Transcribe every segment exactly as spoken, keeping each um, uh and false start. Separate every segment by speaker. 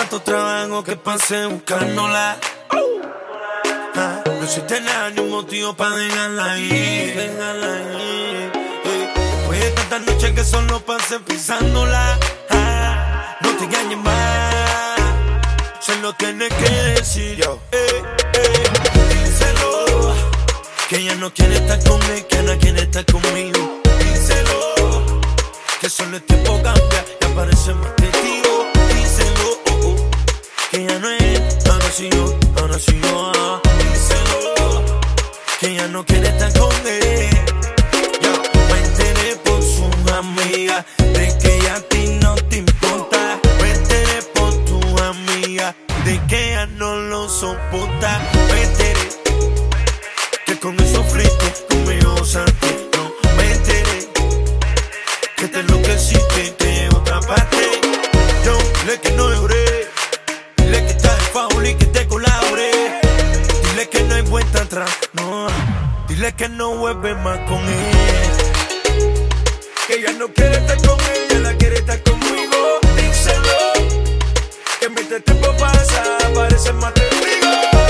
Speaker 1: tanto trabajo que pasé buscándola. Ah, no existe nada ni un motivo para dejarla ahí, dejarla ahí. Eh, después de tantas noches que solo pasé pensándola. Ah, no te engañes más, se lo tienes que decir. Yo. Eh, eh, díselo, que ella no quiere estar con él, que no quiere estar conmigo. Díselo, que solo el tiempo cambia y aparece más testigo. Díselo, oh, oh, que ya no es, ahora sí yo, ahora sí yo. Ah. Díselo, que ella no quiere estar con él. Yo me enteré por sus amigas de que ella a ti no te importa. Me enteré por tus amigas de que ella no lo soporta. Me enteré que con eso sufriste, conmigo gozaste. No, me enteré que te enloqueciste, te llevo a otra parte. Yo, dile que no lloré, dile que estás de favor y que te colaboré. Dile que no hay vuelta atrás, no. Dile que no vuelves más con él, que ella no quiere estar con él, ella la quiere estar conmigo. Díselo, que mientras tiempo pasa, parece más testigo.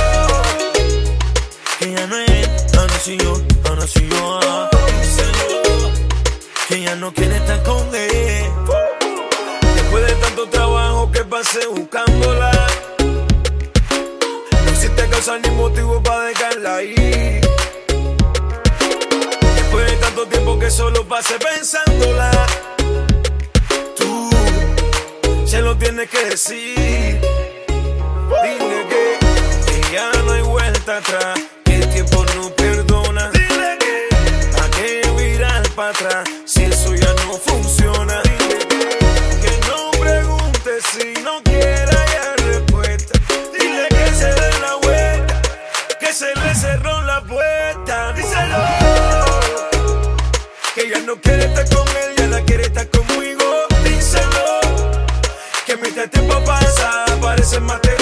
Speaker 1: Que ella no es, ahora sí yo, ahora sí yo. Ah. Díselo, que ella no quiere estar con él. Después de tanto trabajo que pasé buscándola, no existe causa ni motivo para dejarla ahí. Después de tanto tiempo que solo pasé pensándola, tú se lo tienes que decir. Dile que, que ya no hay vuelta atrás, que el tiempo no perdona. Dile que, ¿a qué virar para atrás si eso ya no funciona? Dile que, que no pregunte si no quiere hallar respuesta. Dile que se dé la vuelta, que se le cerró la puerta. Díselo, que ella no quiere estar con él, ya la quiere estar conmigo. Díselo, que mientras el tiempo pasa, parece más.